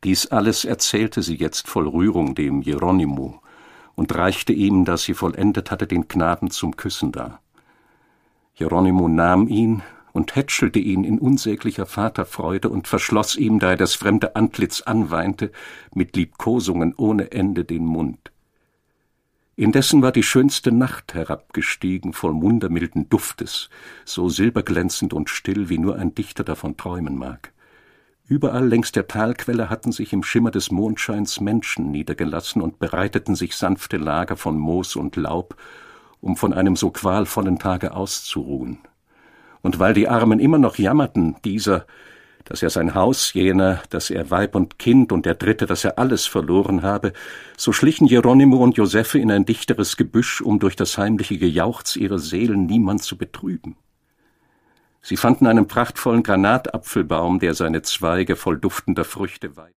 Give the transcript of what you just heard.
Dies alles erzählte sie jetzt voll Rührung dem Jeronimo und reichte ihm, da sie vollendet hatte, den Knaben zum Küssen dar. Jeronimo nahm ihn und hätschelte ihn in unsäglicher Vaterfreude und verschloss ihm, da er das fremde Antlitz anweinte, mit Liebkosungen ohne Ende den Mund. Indessen war die schönste Nacht herabgestiegen, voll wundermilden Duftes, so silberglänzend und still, wie nur ein Dichter davon träumen mag. Überall längs der Talquelle hatten sich im Schimmer des Mondscheins Menschen niedergelassen und bereiteten sich sanfte Lager von Moos und Laub, um von einem so qualvollen Tage auszuruhen. Und weil die Armen immer noch jammerten, dieser, dass er sein Haus, jener, dass er Weib und Kind und der Dritte, dass er alles verloren habe, so schlichen Jeronimo und Josephe in ein dichteres Gebüsch, um durch das heimliche Gejauchz ihrer Seelen niemand zu betrüben. Sie fanden einen prachtvollen Granatapfelbaum, der seine Zweige voll duftender Früchte weihte.